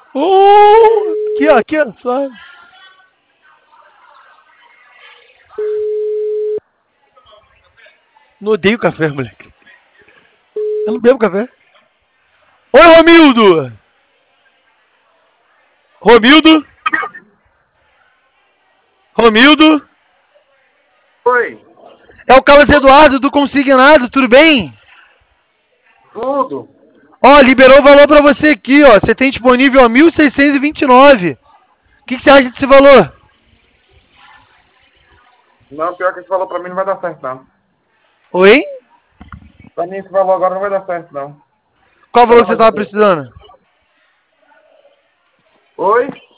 Aqui, ó, suave. Não odeio café, moleque. Eu não bebo café. Oi, Romildo! Romildo? Romildo? Oi, É o Carlos Eduardo do Consignado, tudo bem? tudo? Ó, liberou o valor pra você aqui, ó. Você tem disponível a 1.629. O que você acha desse valor? Não, pior que esse valor pra mim não vai dar certo, não. Oi? Pra mim esse valor agora não vai dar certo, não. Qual valor Pelo que você amor de tava Deus. precisando? Oi?